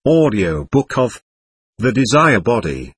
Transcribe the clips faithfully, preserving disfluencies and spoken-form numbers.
Audiobook of The Desire Body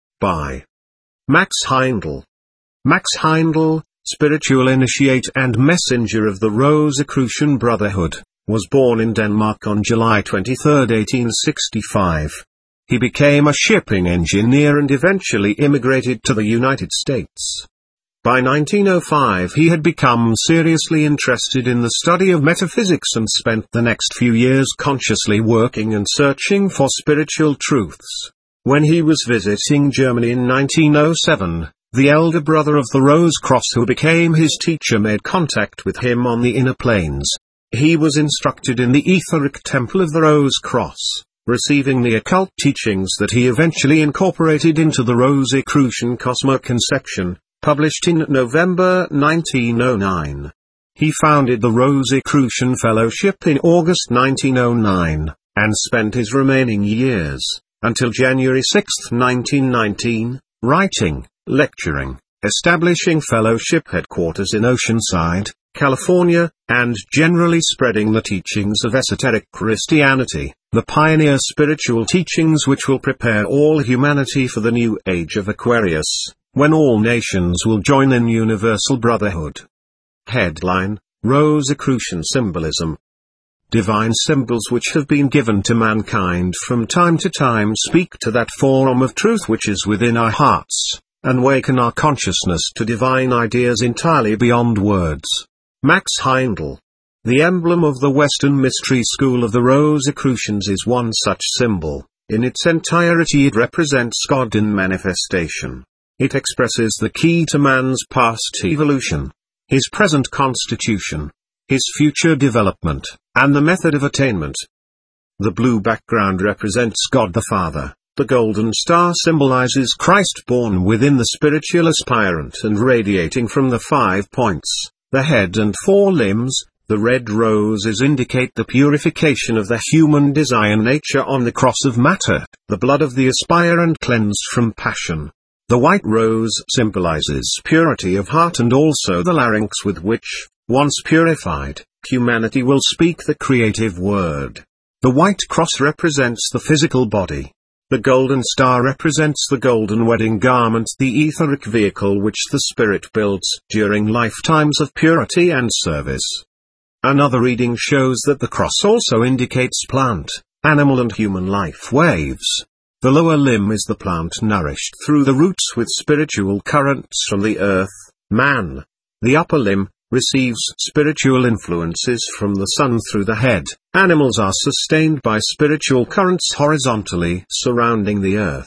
by Max Heindel. Max Heindel, spiritual initiate and messenger of the Rosicrucian Brotherhood, was born in Denmark on July twenty-third, eighteen sixty-five. He became a shipping engineer and eventually immigrated to the United States. By nineteen oh five he had become seriously interested in the study of metaphysics and spent the next few years consciously working and searching for spiritual truths. When he was visiting Germany in nineteen oh seven, the elder brother of the Rose Cross who became his teacher made contact with him on the inner planes. He was instructed in the etheric temple of the Rose Cross, receiving the occult teachings that he eventually incorporated into the Rosicrucian Cosmoconception, published in November nineteen oh nine. He founded the Rosicrucian Fellowship in August nineteen oh nine, and spent his remaining years, until January sixth, nineteen nineteen, writing, lecturing, establishing fellowship headquarters in Oceanside, California, and generally spreading the teachings of esoteric Christianity, the pioneer spiritual teachings which will prepare all humanity for the new age of Aquarius, when all nations will join in universal brotherhood. Headline: Rosicrucian Symbolism. Divine symbols which have been given to mankind from time to time speak to that form of truth which is within our hearts, and waken our consciousness to divine ideas entirely beyond words. Max Heindel. The emblem of the Western mystery school of the Rosicrucians is one such symbol. In its entirety it represents God in manifestation. It expresses the key to man's past evolution, his present constitution, his future development, and the method of attainment. The blue background represents God the Father, the golden star symbolizes Christ born within the spiritual aspirant and radiating from the five points, the head and four limbs. The red roses indicate the purification of the human desire nature on the cross of matter, the blood of the aspirant cleansed from passion. The white rose symbolizes purity of heart and also the larynx with which, once purified, humanity will speak the creative word. The white cross represents the physical body. The golden star represents the golden wedding garment, the etheric vehicle which the spirit builds during lifetimes of purity and service. Another reading shows that the cross also indicates plant, animal and human life waves. The lower limb is the plant nourished through the roots with spiritual currents from the earth, man. The upper limb receives spiritual influences from the sun through the head. Animals are sustained by spiritual currents horizontally surrounding the earth.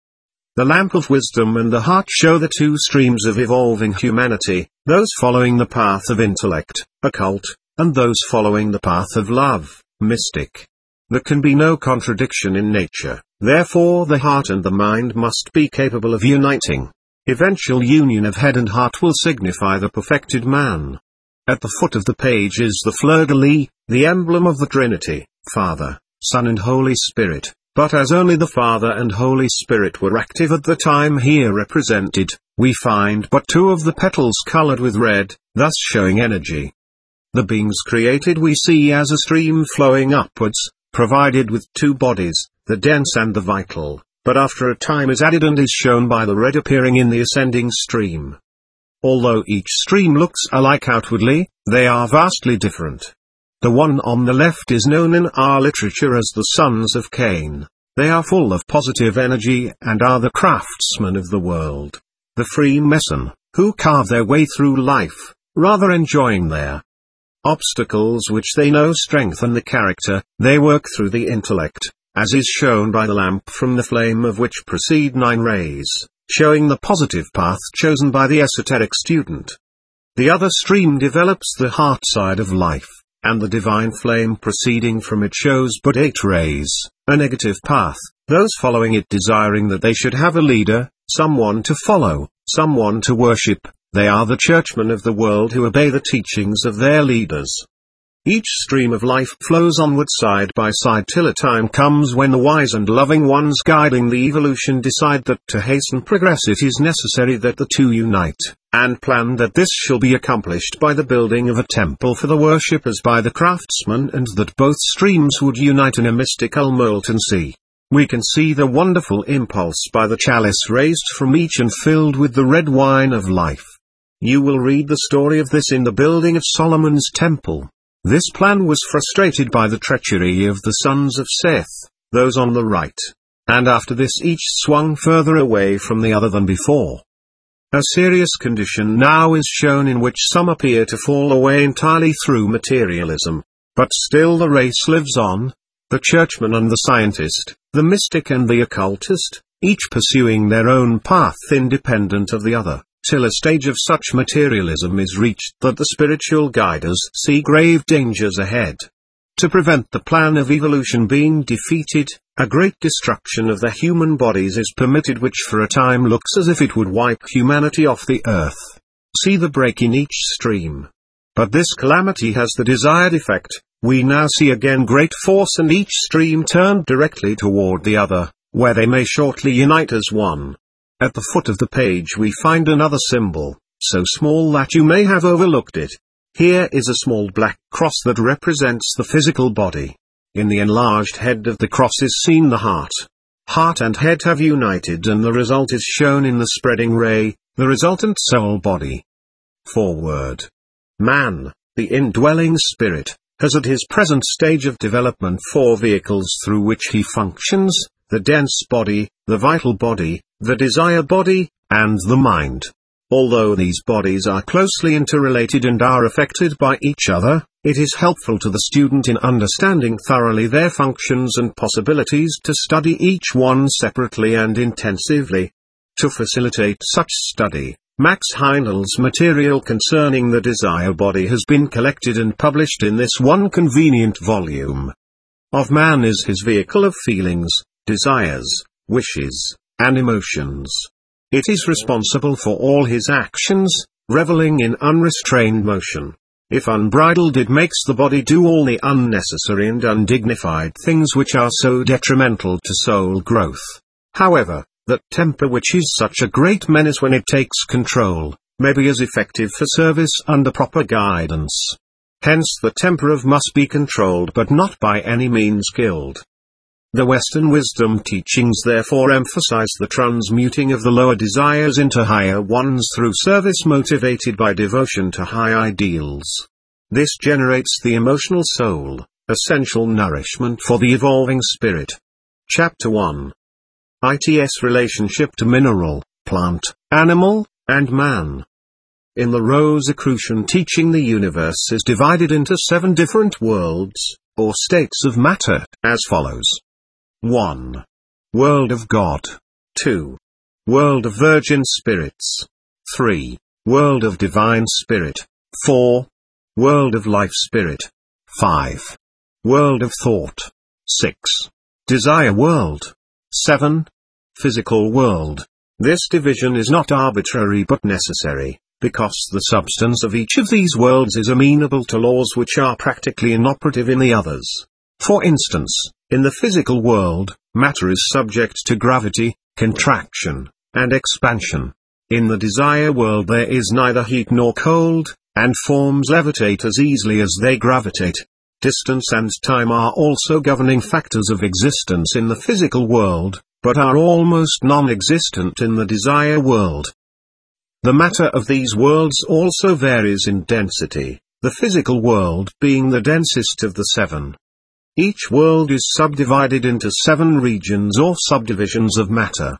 The lamp of wisdom and the heart show the two streams of evolving humanity, those following the path of intellect, occult, and those following the path of love, mystic. There can be no contradiction in nature, therefore the heart and the mind must be capable of uniting. Eventual union of head and heart will signify the perfected man. At the foot of the page is the fleur-de-lis, the emblem of the Trinity, Father, Son and Holy Spirit, but as only the Father and Holy Spirit were active at the time here represented, we find but two of the petals colored with red, thus showing energy. The beings created we see as a stream flowing upwards, provided with two bodies, the dense and the vital, but after a time is added and is shown by the red appearing in the ascending stream. Although each stream looks alike outwardly, they are vastly different. The one on the left is known in our literature as the Sons of Cain. They are full of positive energy and are the craftsmen of the world. The Freemason, who carve their way through life, rather enjoying their obstacles which they know strengthen the character. They work through the intellect, as is shown by the lamp from the flame of which proceed nine rays, showing the positive path chosen by the esoteric student. The other stream develops the heart side of life, and the divine flame proceeding from it shows but eight rays, a negative path, those following it desiring that they should have a leader, someone to follow, someone to worship. They are the churchmen of the world who obey the teachings of their leaders. Each stream of life flows onward side by side till a time comes when the wise and loving ones guiding the evolution decide that to hasten progress it is necessary that the two unite, and plan that this shall be accomplished by the building of a temple for the worshippers by the craftsman, and that both streams would unite in a mystical molten sea. We can see the wonderful impulse by the chalice raised from each and filled with the red wine of life. You will read the story of this in the building of Solomon's temple. This plan was frustrated by the treachery of the sons of Seth, those on the right. And after this each swung further away from the other than before. A serious condition now is shown in which some appear to fall away entirely through materialism. But still the race lives on, the churchman and the scientist, the mystic and the occultist, each pursuing their own path independent of the other, till a stage of such materialism is reached that the spiritual guiders see grave dangers ahead. To prevent the plan of evolution being defeated, a great destruction of the human bodies is permitted which for a time looks as if it would wipe humanity off the earth. See the break in each stream. But this calamity has the desired effect. We now see again great force and each stream turned directly toward the other, where they may shortly unite as one. At the foot of the page we find another symbol, so small that you may have overlooked it. Here is a small black cross that represents the physical body. In the enlarged head of the cross is seen the heart. Heart and head have united and the result is shown in the spreading ray, the resultant soul body. Forward. Man, the indwelling spirit, has at his present stage of development four vehicles through which he functions: the dense body, the vital body, the desire body, and the mind. Although these bodies are closely interrelated and are affected by each other, it is helpful to the student in understanding thoroughly their functions and possibilities to study each one separately and intensively. To facilitate such study, Max Heindel's material concerning the desire body has been collected and published in this one convenient volume. Of man is his vehicle of feelings, desires, wishes, and emotions. It is responsible for all his actions, reveling in unrestrained motion. If unbridled, it makes the body do all the unnecessary and undignified things which are so detrimental to soul growth. However, that temper which is such a great menace when it takes control, may be as effective for service under proper guidance. Hence the temper of must be controlled but not by any means killed. The Western wisdom teachings therefore emphasize the transmuting of the lower desires into higher ones through service motivated by devotion to high ideals. This generates the emotional soul, essential nourishment for the evolving spirit. Chapter one. Its relationship to mineral, plant, animal, and man. In the Rosicrucian teaching, the universe is divided into seven different worlds, or states of matter, as follows. one. World of God. two. World of virgin spirits. three. World of divine spirit. four. World of life spirit. five. World of thought. six. Desire world. seven. Physical world. This division is not arbitrary but necessary, because the substance of each of these worlds is amenable to laws which are practically inoperative in the others. For instance, in the physical world, matter is subject to gravity, contraction, and expansion. In the desire world there is neither heat nor cold, and forms levitate as easily as they gravitate. Distance and time are also governing factors of existence in the physical world, but are almost non-existent in the desire world. The matter of these worlds also varies in density, the physical world being the densest of the seven. Each world is subdivided into seven regions or subdivisions of matter.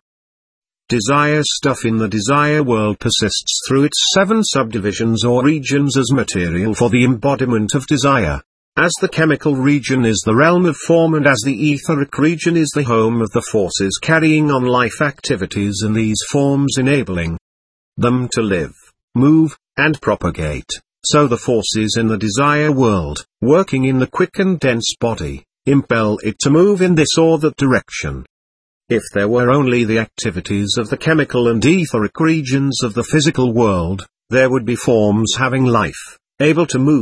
Desire stuff in the desire world persists through its seven subdivisions or regions as material for the embodiment of desire. As the chemical region is the realm of form and as the etheric region is the home of the forces carrying on life activities and these forms enabling them to live, move, and propagate, so the forces in the desire world, working in the quick and dense body, impel it to move in this or that direction. If there were only the activities of the chemical and etheric regions of the physical world, there would be forms having life, able to move,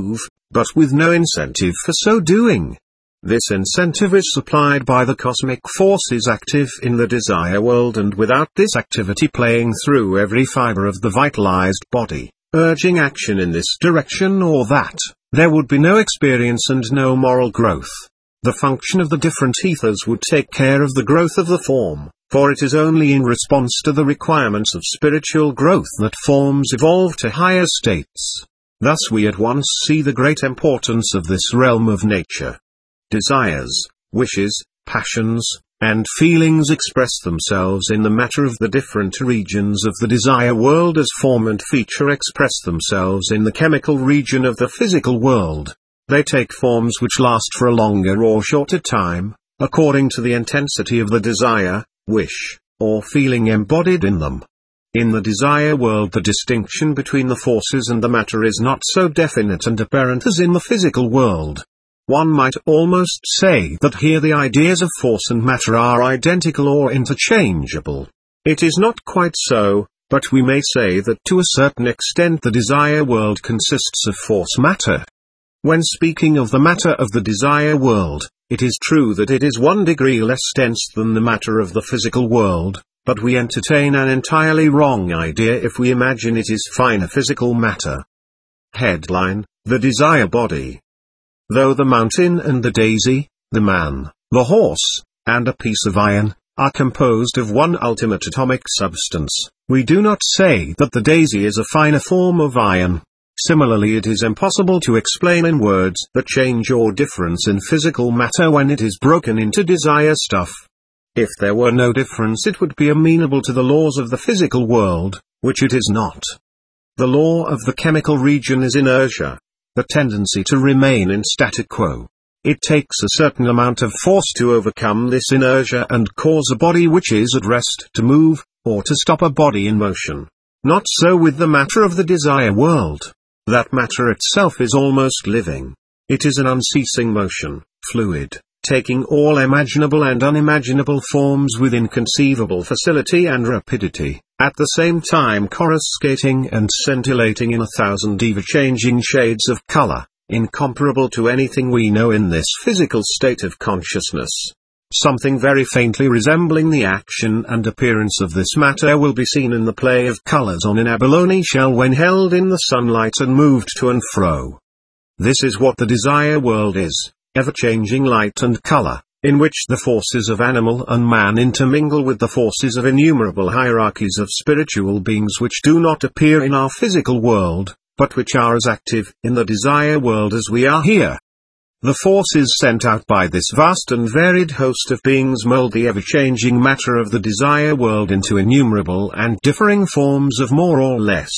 but with no incentive for so doing. This incentive is supplied by the cosmic forces active in the desire world, and without this activity playing through every fiber of the vitalized body, urging action in this direction or that, there would be no experience and no moral growth. The function of the different ethers would take care of the growth of the form, for it is only in response to the requirements of spiritual growth that forms evolve to higher states. Thus we at once see the great importance of this realm of nature. Desires, wishes, passions, and feelings express themselves in the matter of the different regions of the desire world as form and feature express themselves in the chemical region of the physical world. They take forms which last for a longer or shorter time, according to the intensity of the desire, wish, or feeling embodied in them. In the desire world the distinction between the forces and the matter is not so definite and apparent as in the physical world. One might almost say that here the ideas of force and matter are identical or interchangeable. It is not quite so, but we may say that to a certain extent the desire world consists of force-matter. When speaking of the matter of the desire world, it is true that it is one degree less dense than the matter of the physical world, but we entertain an entirely wrong idea if we imagine it is finer physical matter. Headline: The Desire Body. Though the mountain and the daisy, the man, the horse, and a piece of iron, are composed of one ultimate atomic substance, we do not say that the daisy is a finer form of iron. Similarly, it is impossible to explain in words the change or difference in physical matter when it is broken into desire stuff. If there were no difference it would be amenable to the laws of the physical world, which it is not. The law of the chemical region is inertia. The tendency to remain in static quo. It takes a certain amount of force to overcome this inertia and cause a body which is at rest to move, or to stop a body in motion. Not so with the matter of the desire world. That matter itself is almost living. It is an unceasing motion, fluid, taking all imaginable and unimaginable forms with inconceivable facility and rapidity, at the same time coruscating and scintillating in a thousand ever-changing shades of color, incomparable to anything we know in this physical state of consciousness. Something very faintly resembling the action and appearance of this matter will be seen in the play of colors on an abalone shell when held in the sunlight and moved to and fro. This is what the desire world is. Ever-changing light and color, in which the forces of animal and man intermingle with the forces of innumerable hierarchies of spiritual beings which do not appear in our physical world, but which are as active in the desire world as we are here. The forces sent out by this vast and varied host of beings mold the ever-changing matter of the desire world into innumerable and differing forms of more or less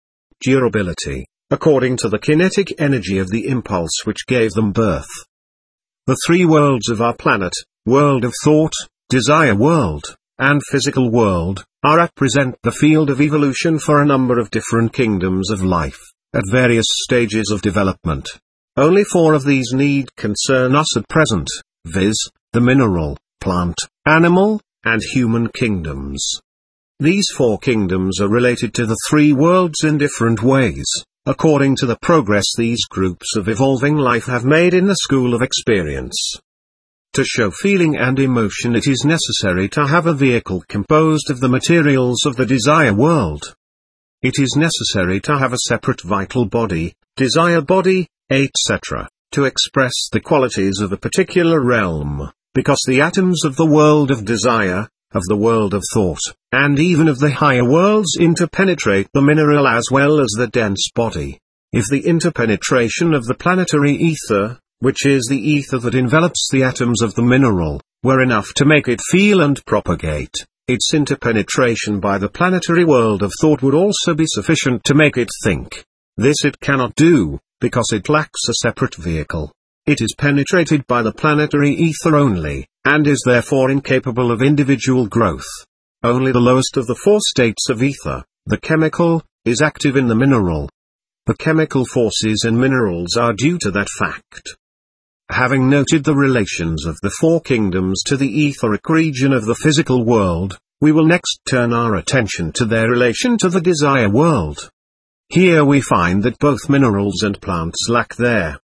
durability, according to the kinetic energy of the impulse which gave them birth. The three worlds of our planet, world of thought, desire world, and physical world, are at present the field of evolution for a number of different kingdoms of life, at various stages of development. Only four of these need concern us at present, viz., the mineral, plant, animal, and human kingdoms. These four kingdoms are related to the three worlds in different ways, according to the progress these groups of evolving life have made in the school of experience. To show feeling and emotion it is necessary to have a vehicle composed of the materials of the desire world. It is necessary to have a separate vital body, desire body, et cetera, to express the qualities of a particular realm, because the atoms of the world of desire, of the world of thought, and even of the higher worlds interpenetrate the mineral as well as the dense body. If the interpenetration of the planetary ether, which is the ether that envelops the atoms of the mineral, were enough to make it feel and propagate, its interpenetration by the planetary world of thought would also be sufficient to make it think. This it cannot do, because it lacks a separate vehicle. It is penetrated by the planetary ether only, and is therefore incapable of individual growth. Only the lowest of the four states of ether, the chemical, is active in the mineral. The chemical forces in minerals are due to that fact. Having noted the relations of the four kingdoms to the etheric region of the physical world, we will next turn our attention to their relation to the desire world. Here we find that both minerals and plants lack their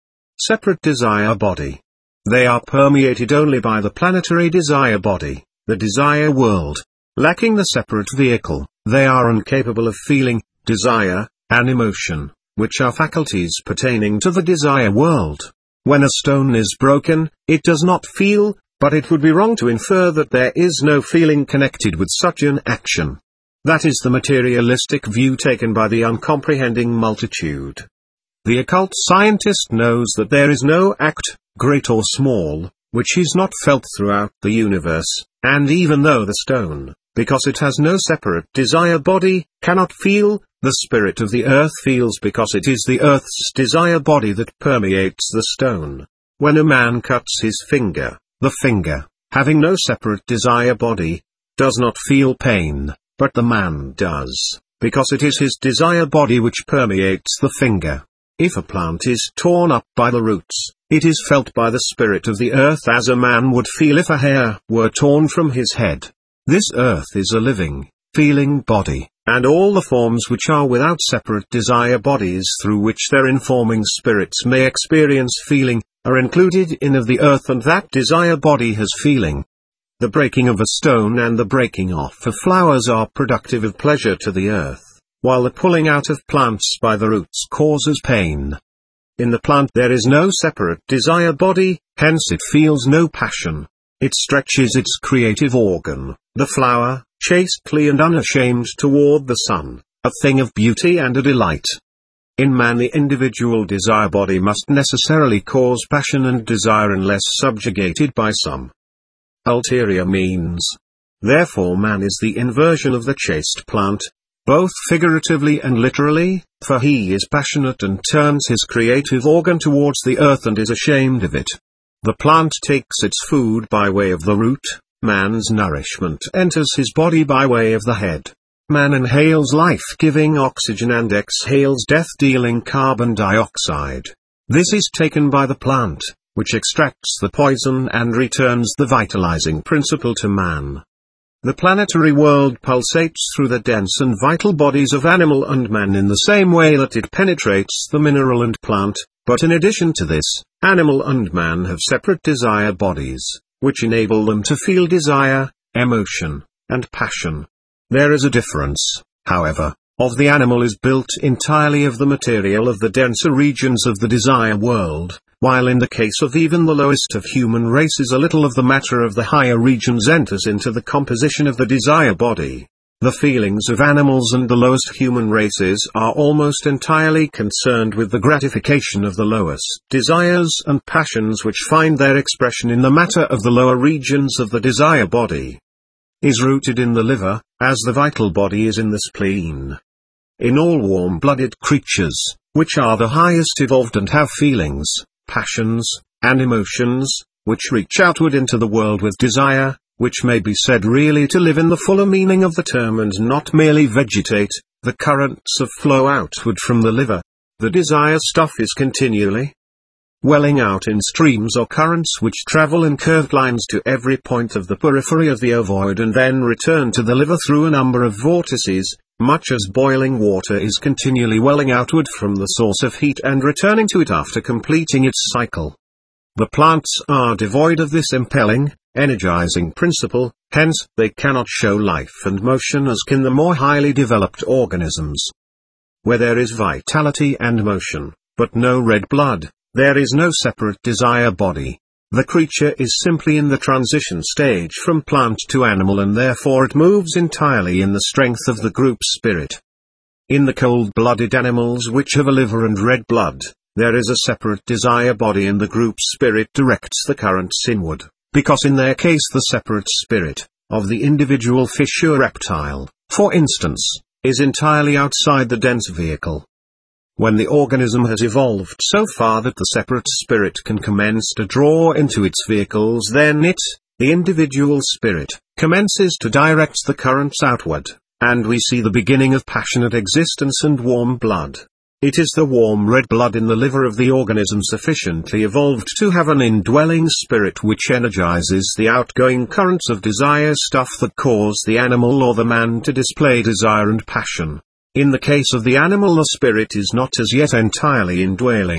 separate desire body. They are permeated only by the planetary desire body, the desire world. Lacking the separate vehicle, they are incapable of feeling, desire, and emotion, which are faculties pertaining to the desire world. When a stone is broken, it does not feel, but it would be wrong to infer that there is no feeling connected with such an action. That is the materialistic view taken by the uncomprehending multitude. The occult scientist knows that there is no act, great or small, which is not felt throughout the universe, and even though the stone, because it has no separate desire body, cannot feel, the spirit of the earth feels because it is the earth's desire body that permeates the stone. When a man cuts his finger, the finger, having no separate desire body, does not feel pain, but the man does, because it is his desire body which permeates the finger. If a plant is torn up by the roots, it is felt by the spirit of the earth as a man would feel if a hair were torn from his head. This earth is a living, feeling body, and all the forms which are without separate desire bodies through which their informing spirits may experience feeling, are included in of the earth, and that desire body has feeling. The breaking of a stone and the breaking off of flowers are productive of pleasure to the earth, while the pulling out of plants by the roots causes pain. In the plant there is no separate desire body, hence it feels no passion. It stretches its creative organ, the flower, chastely and unashamed toward the sun, a thing of beauty and a delight. In man the individual desire body must necessarily cause passion and desire unless subjugated by some ulterior means. Therefore man is the inversion of the chaste plant, both figuratively and literally, for he is passionate and turns his creative organ towards the earth and is ashamed of it. The plant takes its food by way of the root, man's nourishment enters his body by way of the head. Man inhales life-giving oxygen and exhales death-dealing carbon dioxide. This is taken by the plant, which extracts the poison and returns the vitalizing principle to man. The planetary world pulsates through the dense and vital bodies of animal and man in the same way that it penetrates the mineral and plant, but in addition to this, animal and man have separate desire bodies, which enable them to feel desire, emotion, and passion. There is a difference, however, of the animal is built entirely of the material of the denser regions of the desire world, while in the case of even the lowest of human races a little of the matter of the higher regions enters into the composition of the desire body. The feelings of animals and the lowest human races are almost entirely concerned with the gratification of the lowest desires and passions which find their expression in the matter of the lower regions of the desire body. Is rooted in the liver, as the vital body is in the spleen. In all warm-blooded creatures, which are the highest evolved and have feelings, passions, and emotions, which reach outward into the world with desire, which may be said really to live in the fuller meaning of the term and not merely vegetate, the currents of flow outward from the liver. The desire stuff is continually welling out in streams or currents which travel in curved lines to every point of the periphery of the ovoid and then return to the liver through a number of vortices, much as boiling water is continually welling outward from the source of heat and returning to it after completing its cycle. The plants are devoid of this impelling, energizing principle, hence, they cannot show life and motion as can the more highly developed organisms. Where there is vitality and motion, but no red blood, there is no separate desire body. The creature is simply in the transition stage from plant to animal and therefore it moves entirely in the strength of the group spirit. In the cold-blooded animals which have a liver and red blood, there is a separate desire body and the group spirit directs the currents inward, because in their case the separate spirit, of the individual fish or reptile, for instance, is entirely outside the dense vehicle. When the organism has evolved so far that the separate spirit can commence to draw into its vehicles, then it, the individual spirit, commences to direct the currents outward, and we see the beginning of passionate existence and warm blood. It is the warm red blood in the liver of the organism sufficiently evolved to have an indwelling spirit which energizes the outgoing currents of desire stuff that cause the animal or the man to display desire and passion. In the case of the animal the spirit is not as yet entirely indwelling.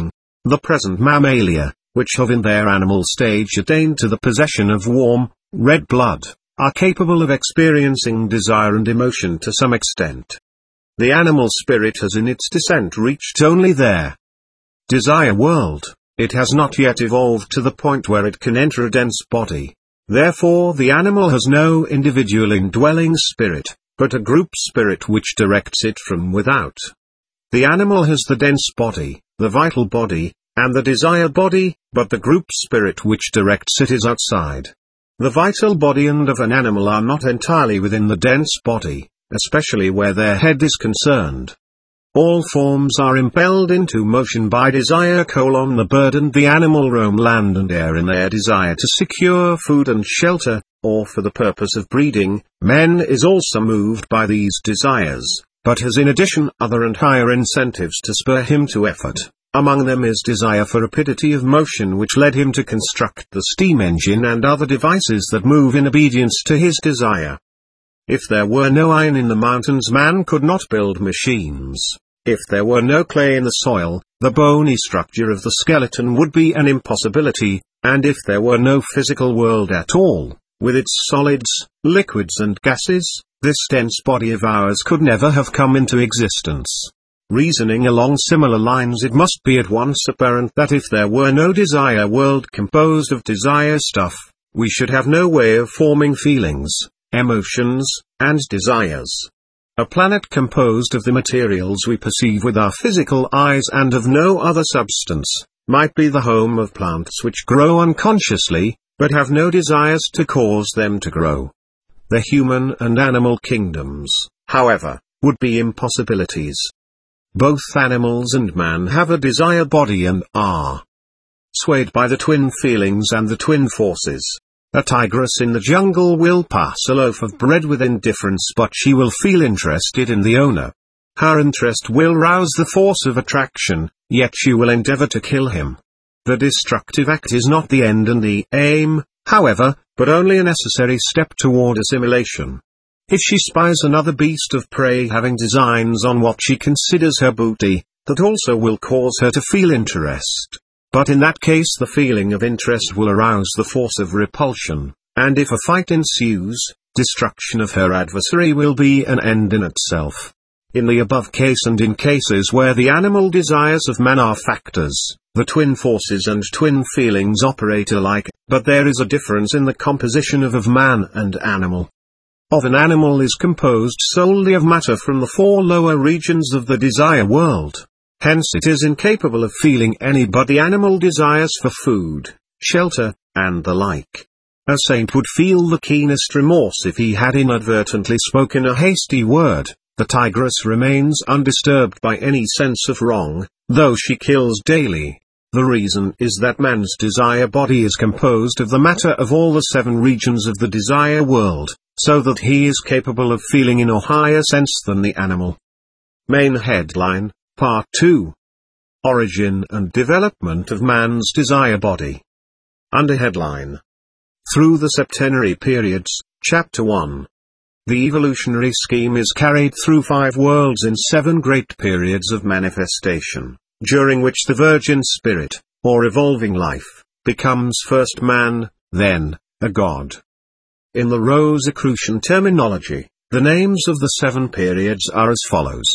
The present mammalia, which have in their animal stage attained to the possession of warm, red blood, are capable of experiencing desire and emotion to some extent. The animal spirit has in its descent reached only their desire world. It has not yet evolved to the point where it can enter a dense body. Therefore the animal has no individual indwelling spirit, but a group spirit which directs it from without. The animal has the dense body, the vital body, and the desire body, but the group spirit which directs it is outside. The vital body and of an animal are not entirely within the dense body, especially where their head is concerned. All forms are impelled into motion by desire. Colon the bird and the animal roam land and air in their desire to secure food and shelter, or for the purpose of breeding. Man is also moved by these desires, but has in addition other and higher incentives to spur him to effort. Among them is desire for rapidity of motion, which led him to construct the steam engine and other devices that move in obedience to his desire. If there were no iron in the mountains, man could not build machines. If there were no clay in the soil, the bony structure of the skeleton would be an impossibility, and if there were no physical world at all, with its solids, liquids and gases, this dense body of ours could never have come into existence. Reasoning along similar lines, it must be at once apparent that if there were no desire world composed of desire stuff, we should have no way of forming feelings, emotions, and desires. A planet composed of the materials we perceive with our physical eyes and of no other substance, might be the home of plants which grow unconsciously, but have no desires to cause them to grow. The human and animal kingdoms, however, would be impossibilities. Both animals and man have a desire body and are swayed by the twin feelings and the twin forces. A tigress in the jungle will pass a loaf of bread with indifference, but she will feel interested in the owner. Her interest will rouse the force of attraction, yet she will endeavor to kill him. The destructive act is not the end and the aim, however, but only a necessary step toward assimilation. If she spies another beast of prey having designs on what she considers her booty, that also will cause her to feel interest. But in that case the feeling of interest will arouse the force of repulsion, and if a fight ensues, destruction of her adversary will be an end in itself. In the above case and in cases where the animal desires of man are factors, the twin forces and twin feelings operate alike, but there is a difference in the composition of of man and animal. Of an animal is composed solely of matter from the four lower regions of the desire world. Hence it is incapable of feeling any but the animal desires for food, shelter, and the like. A saint would feel the keenest remorse if he had inadvertently spoken a hasty word. The tigress remains undisturbed by any sense of wrong, though she kills daily. The reason is that man's desire body is composed of the matter of all the seven regions of the desire world, so that he is capable of feeling in a higher sense than the animal. Main headline, Part two. Origin and Development of Man's Desire Body. Under headline. Through the Septenary Periods, Chapter one. The evolutionary scheme is carried through five worlds in seven great periods of manifestation, during which the virgin spirit, or evolving life, becomes first man, then, a god. In the Rosicrucian terminology, the names of the seven periods are as follows.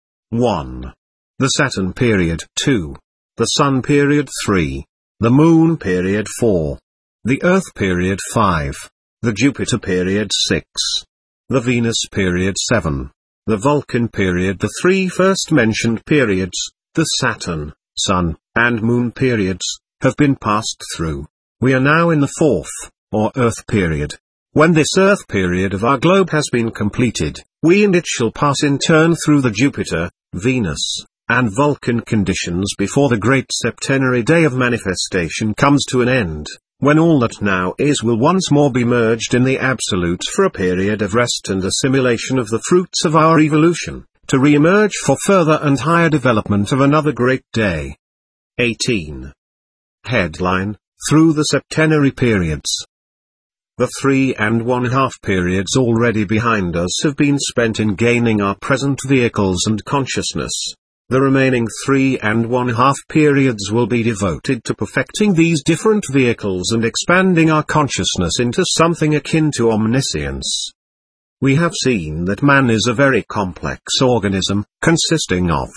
one. The Saturn period, two. The Sun period, three. The Moon period, four. The Earth period, five. The Jupiter period, six. The Venus period, seven. The Vulcan period. The three first mentioned periods, the Saturn, Sun, and Moon periods, have been passed through. We are now in the fourth, or Earth period. When this Earth period of our globe has been completed, we and it shall pass in turn through the Jupiter, Venus, and Vulcan conditions before the great septenary day of manifestation comes to an end, when all that now is will once more be merged in the Absolute for a period of rest and assimilation of the fruits of our evolution, to re-emerge for further and higher development of another great day. eighteen. Headline, Through the Septenary Periods. The three and one-half periods already behind us have been spent in gaining our present vehicles and consciousness. The remaining three and one-half periods will be devoted to perfecting these different vehicles and expanding our consciousness into something akin to omniscience. We have seen that man is a very complex organism, consisting of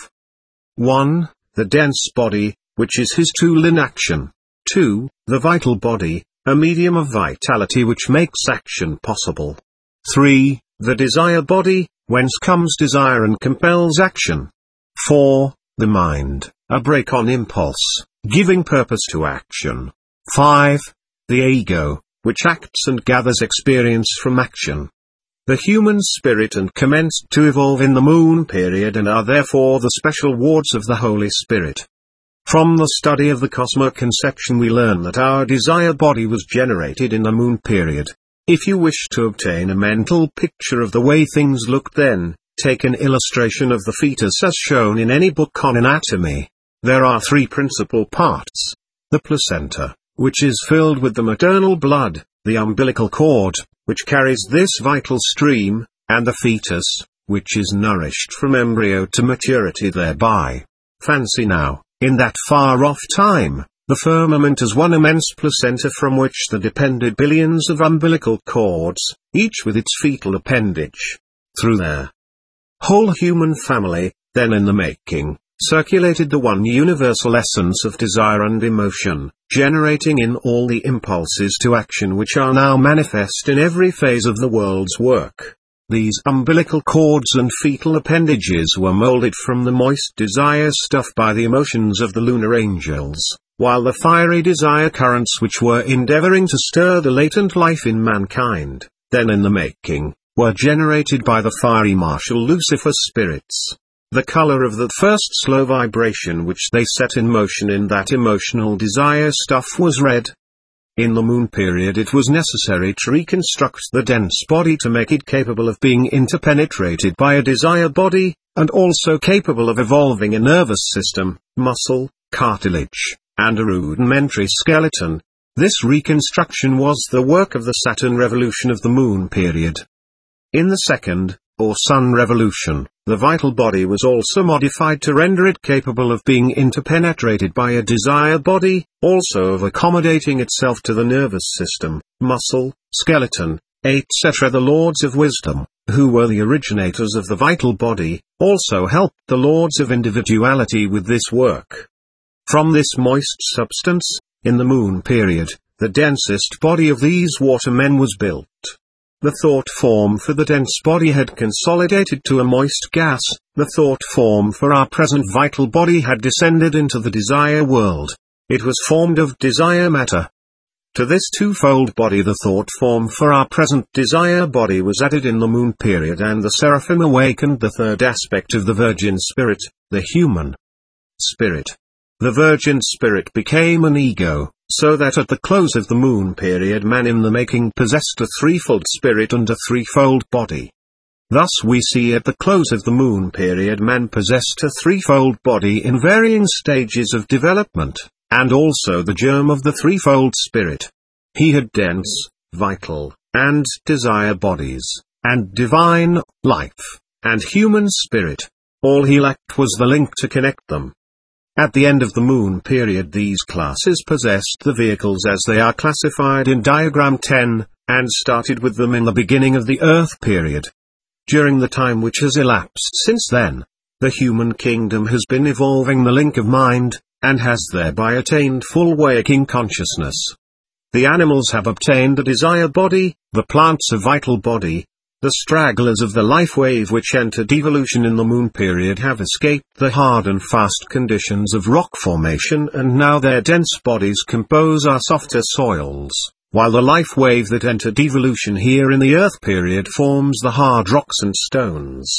one. The dense body, which is his tool in action. two. The vital body, a medium of vitality which makes action possible. three. The desire body, whence comes desire and compels action. four. The mind, a brake on impulse, giving purpose to action. five. The ego, which acts and gathers experience from action. The human spirit and commenced to evolve in the moon period and are therefore the special wards of the Holy Spirit. From the study of the cosmic conception we learn that our desire body was generated in the moon period. If you wish to obtain a mental picture of the way things looked then, take an illustration of the fetus as shown in any book on anatomy. There are three principal parts. The placenta, which is filled with the maternal blood, the umbilical cord, which carries this vital stream, and the fetus, which is nourished from embryo to maturity thereby. Fancy now, in that far-off time, the firmament as one immense placenta from which there depended billions of umbilical cords, each with its fetal appendage. Through their whole human family, then in the making, circulated the one universal essence of desire and emotion, generating in all the impulses to action which are now manifest in every phase of the world's work. These umbilical cords and fetal appendages were molded from the moist desire stuff by the emotions of the lunar angels, while the fiery desire currents which were endeavoring to stir the latent life in mankind, then in the making, were generated by the fiery martial Lucifer spirits. The color of the first slow vibration which they set in motion in that emotional desire stuff was red. In the moon period it was necessary to reconstruct the dense body to make it capable of being interpenetrated by a desire body, and also capable of evolving a nervous system, muscle, cartilage, and a rudimentary skeleton. This reconstruction was the work of the Saturn revolution of the moon period. In the second, or sun revolution, the vital body was also modified to render it capable of being interpenetrated by a desire body, also of accommodating itself to the nervous system, muscle, skeleton, et cetera. The Lords of Wisdom, who were the originators of the vital body, also helped the Lords of Individuality with this work. From this moist substance, in the moon period, the densest body of these watermen was built. The thought form for the dense body had consolidated to a moist gas, the thought form for our present vital body had descended into the desire world. It was formed of desire matter. To this twofold body the thought form for our present desire body was added in the moon period, and the seraphim awakened the third aspect of the virgin spirit, the human spirit. The virgin spirit became an ego, so that at the close of the moon period man in the making possessed a threefold spirit and a threefold body. Thus we see at the close of the moon period man possessed a threefold body in varying stages of development, and also the germ of the threefold spirit. He had dense, vital, and desire bodies, and divine, life, and human spirit. All he lacked was the link to connect them. At the end of the moon period these classes possessed the vehicles as they are classified in diagram ten, and started with them in the beginning of the Earth period. During the time which has elapsed since then, the human kingdom has been evolving the link of mind, and has thereby attained full waking consciousness. The animals have obtained the desire body, the plants a vital body. The stragglers of the life wave which entered evolution in the moon period have escaped the hard and fast conditions of rock formation, and now their dense bodies compose our softer soils, while the life wave that entered evolution here in the Earth period forms the hard rocks and stones.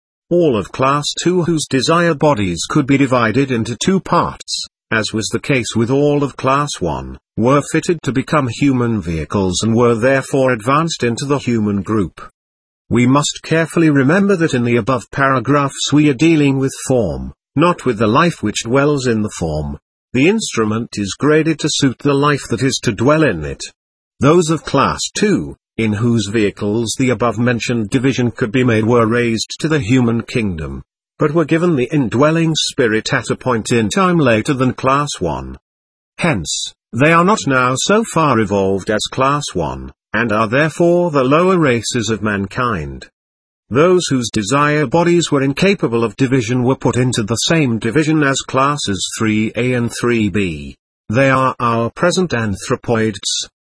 All of class two whose desire bodies could be divided into two parts, as was the case with all of class one, were fitted to become human vehicles and were therefore advanced into the human group. We must carefully remember that in the above paragraphs we are dealing with form, not with the life which dwells in the form. The instrument is graded to suit the life that is to dwell in it. Those of class two, in whose vehicles the above-mentioned division could be made, were raised to the human kingdom. but were given the indwelling spirit at a point in time later than Class one. Hence, they are not now so far evolved as Class one, and are therefore the lower races of mankind. Those whose desire bodies were incapable of division were put into the same division as classes three A and three B. They are our present anthropoids,